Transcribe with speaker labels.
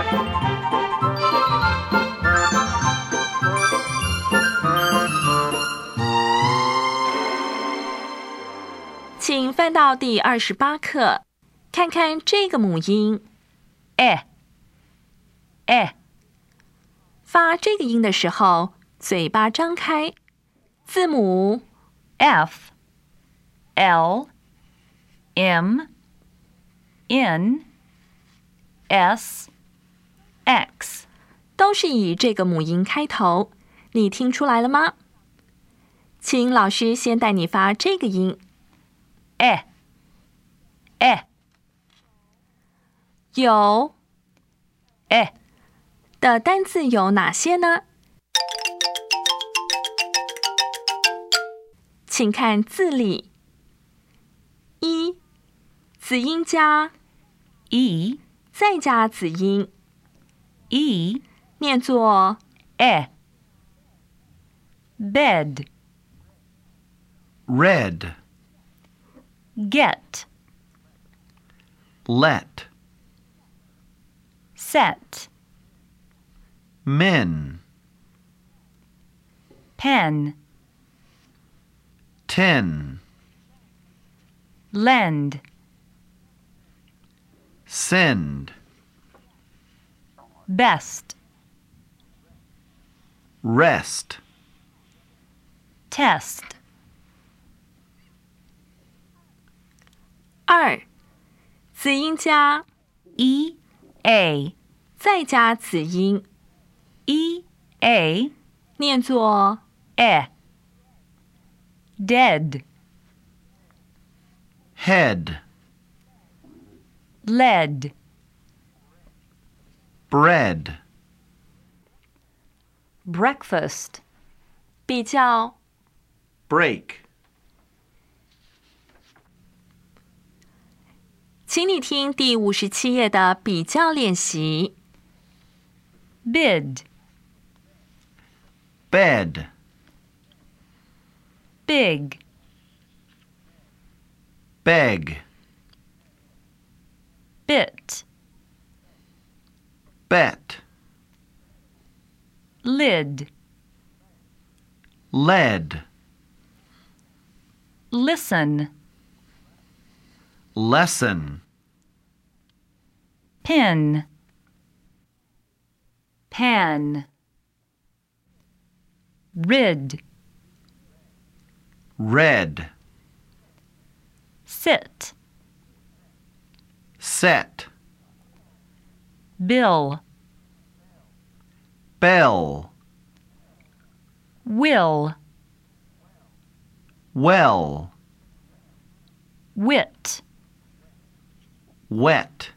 Speaker 1: 请翻到第28课，看看这个母音。发这个音的时候，嘴巴张开，字母
Speaker 2: F, L, M, N, S, X
Speaker 1: 都是以这个母音开头，你听出来了吗？请老师先带你发这个音。有的单字有哪些呢？请看字里，一子音加
Speaker 2: E,
Speaker 1: 再加子音，
Speaker 2: E,
Speaker 1: 念作
Speaker 2: bed,
Speaker 3: red,
Speaker 2: get,
Speaker 3: let,
Speaker 2: set,
Speaker 3: men,
Speaker 2: pen,
Speaker 3: ten,
Speaker 2: lend,
Speaker 3: send,
Speaker 2: best,
Speaker 3: rest,
Speaker 2: test,
Speaker 1: 二子音加
Speaker 2: E, A,
Speaker 1: 再加子音，
Speaker 2: E, A,
Speaker 1: 念作
Speaker 2: dead,
Speaker 3: head,
Speaker 2: lead,
Speaker 3: bread,
Speaker 2: breakfast,
Speaker 1: 比较。
Speaker 3: break,
Speaker 1: 请你听第57页的比较练习。
Speaker 2: bid,
Speaker 3: bed,
Speaker 2: big,
Speaker 3: beg,
Speaker 2: bit,
Speaker 3: bet,
Speaker 2: lid,
Speaker 3: lead,
Speaker 2: listen,
Speaker 3: lesson,
Speaker 2: pin, pan, rid,
Speaker 3: red,
Speaker 2: sit,
Speaker 3: set,
Speaker 2: bill,
Speaker 3: bell,
Speaker 2: will,
Speaker 3: well,
Speaker 2: wit,
Speaker 3: wet,